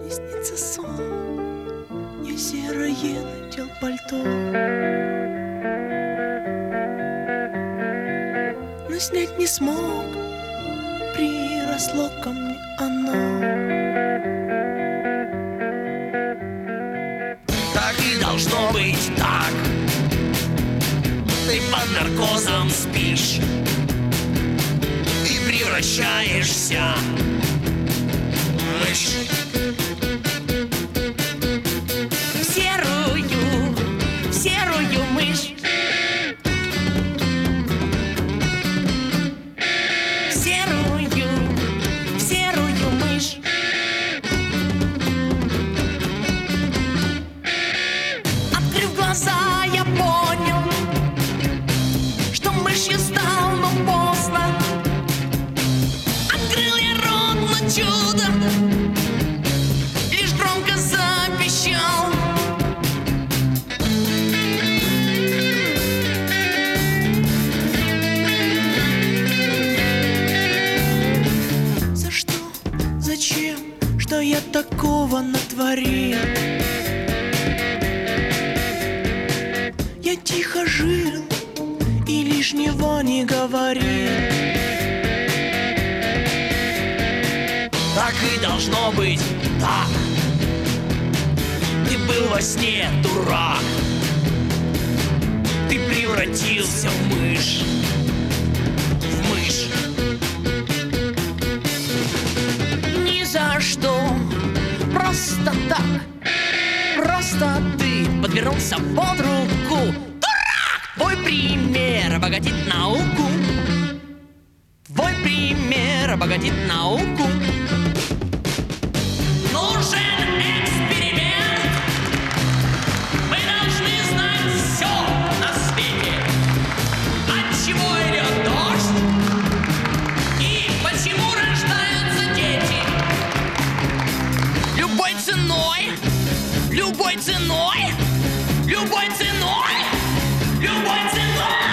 Не снится сон, не серое надел пальто, но снять не смог, приросло ко мне оно. Так и должно быть так. Ты под наркозом спишь и превращаешься в мышь. В серую мышь. В серую мышь. Открыв глаза, я понял, что мышью стал, но поздно. Открыл я рот, но чудо лишь громко запищал. За что? Зачем? Что я такого натворил? Я тихо жил и лишнего не говорил. Так и должно быть так. Ты был во сне дурак, ты превратился в мышь. В мышь. Ни за что, просто так. Просто ты подвернулся под руку. Дурак! Твой пример обогатит науку. Твой пример обогатит науку. Нужен эксперимент. Мы должны знать все на свете. От чего идет дождь и почему рождаются дети. Любой ценой, любой ценой, любой ценой, любой ценой.